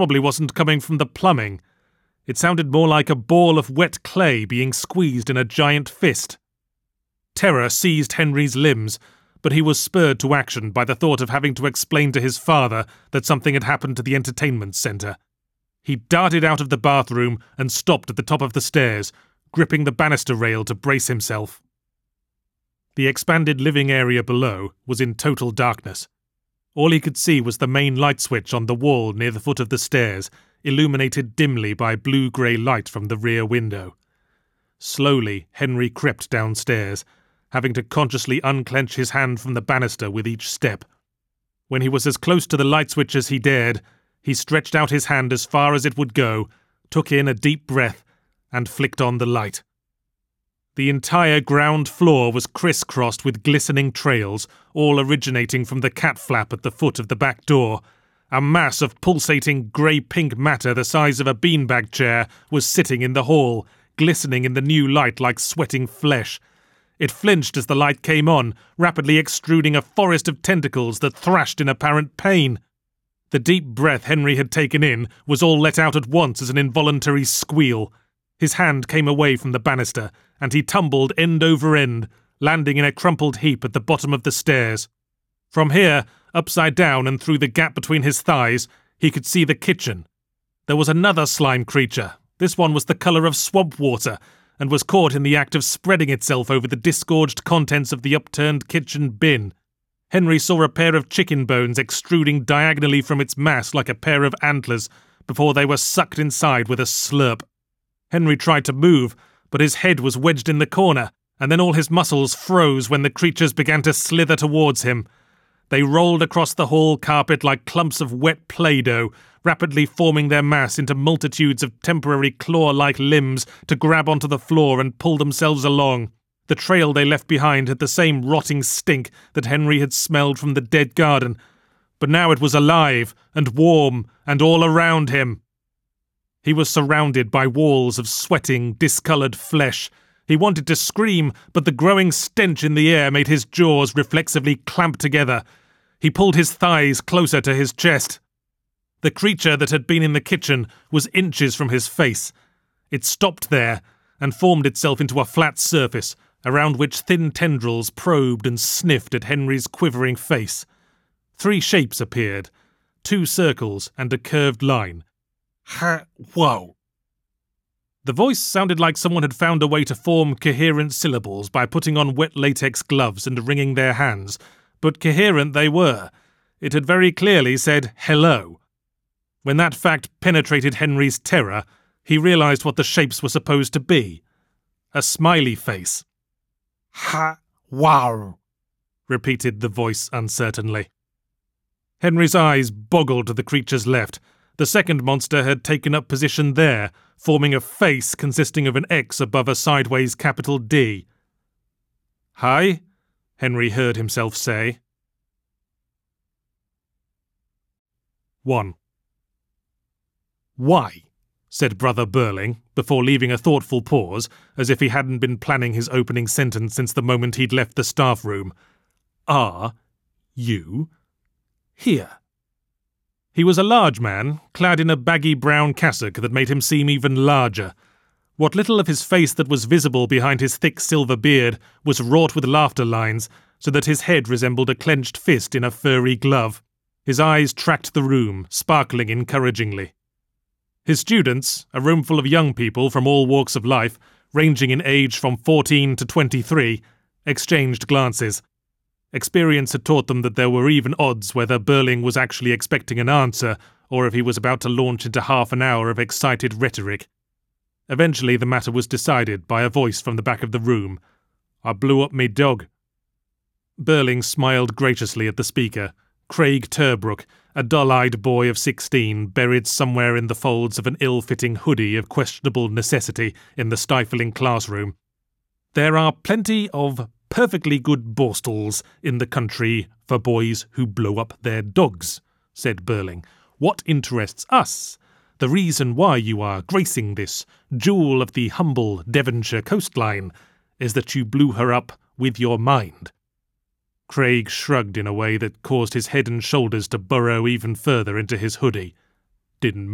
Probably wasn't coming from the plumbing. It sounded more like a ball of wet clay being squeezed in a giant fist. Terror seized Henry's limbs, but he was spurred to action by the thought of having to explain to his father that something had happened to the entertainment centre. He darted out of the bathroom and stopped at the top of the stairs, gripping the banister rail to brace himself. The expanded living area below was in total darkness. All he could see was the main light switch on the wall near the foot of the stairs, illuminated dimly by blue-grey light from the rear window. Slowly, Henry crept downstairs, having to consciously unclench his hand from the banister with each step. When he was as close to the light switch as he dared, he stretched out his hand as far as it would go, took in a deep breath, and flicked on the light. The entire ground floor was crisscrossed with glistening trails, all originating from the cat flap at the foot of the back door. A mass of pulsating grey-pink matter the size of a beanbag chair was sitting in the hall, glistening in the new light like sweating flesh. It flinched as the light came on, rapidly extruding a forest of tentacles that thrashed in apparent pain. The deep breath Henry had taken in was all let out at once as an involuntary squeal. His hand came away from the banister, and he tumbled end over end, landing in a crumpled heap at the bottom of the stairs. From here, upside down and through the gap between his thighs, he could see the kitchen. There was another slime creature. This one was the colour of swamp water, and was caught in the act of spreading itself over the disgorged contents of the upturned kitchen bin. Henry saw a pair of chicken bones extruding diagonally from its mass like a pair of antlers, before they were sucked inside with a slurp. Henry tried to move, but his head was wedged in the corner, and then all his muscles froze when the creatures began to slither towards him. They rolled across the hall carpet like clumps of wet Play-Doh, rapidly forming their mass into multitudes of temporary claw-like limbs to grab onto the floor and pull themselves along. The trail they left behind had the same rotting stink that Henry had smelled from the dead garden, but now it was alive and warm and all around him. He was surrounded by walls of sweating, discoloured flesh. He wanted to scream, but the growing stench in the air made his jaws reflexively clamp together. He pulled his thighs closer to his chest. The creature that had been in the kitchen was inches from his face. It stopped there and formed itself into a flat surface, around which thin tendrils probed and sniffed at Henry's quivering face. 3 shapes appeared, 2 circles and a curved line. Whoa. The voice sounded like someone had found a way to form coherent syllables by putting on wet latex gloves and wringing their hands, but coherent they were. It had very clearly said hello. When that fact penetrated Henry's terror, he realized what the shapes were supposed to be. A smiley face. Wow, repeated the voice uncertainly. Henry's eyes boggled to the creature's left. The second monster had taken up position there, forming a face consisting of an X above a sideways capital D. Hi, Henry heard himself say. 1. Why? Said Brother Burling, before leaving a thoughtful pause, as if he hadn't been planning his opening sentence since the moment he'd left the staff room. Are you here? He was a large man, clad in a baggy brown cassock that made him seem even larger. What little of his face that was visible behind his thick silver beard was wrought with laughter lines, so that his head resembled a clenched fist in a furry glove. His eyes tracked the room, sparkling encouragingly. His students, a room full of young people from all walks of life, ranging in age from 14 to 23, exchanged glances. Experience had taught them that there were even odds whether Burling was actually expecting an answer, or if he was about to launch into half an hour of excited rhetoric. Eventually the matter was decided by a voice from the back of the room. I blew up me dog. Burling smiled graciously at the speaker, Craig Turbrook, a dull-eyed boy of 16 buried somewhere in the folds of an ill-fitting hoodie of questionable necessity in the stifling classroom. There are plenty of perfectly good borstals in the country for boys who blow up their dogs, said Burling. What interests us, the reason why you are gracing this jewel of the humble Devonshire coastline, is that you blew her up with your mind. Craig shrugged in a way that caused his head and shoulders to burrow even further into his hoodie. Didn't